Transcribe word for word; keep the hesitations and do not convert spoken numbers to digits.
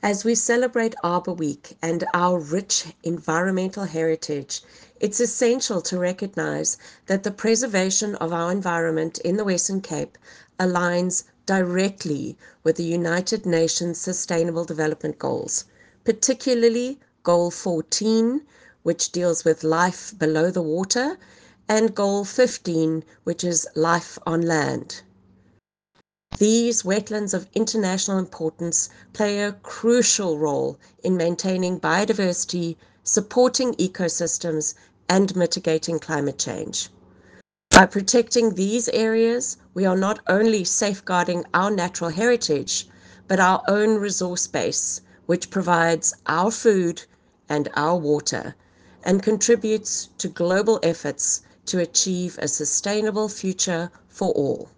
As we celebrate Arbor Week and our rich environmental heritage, it's essential to recognize that the preservation of our environment in the Western Cape aligns directly with the United Nations Sustainable Development Goals, particularly Goal fourteen, which deals with life below the water, and Goal fifteen, which is life on land. These wetlands of international importance play a crucial role in maintaining biodiversity, supporting ecosystems, and mitigating climate change. By protecting these areas, we are not only safeguarding our natural heritage, but our own resource base, which provides our food and our water, and contributes to global efforts to achieve a sustainable future for all.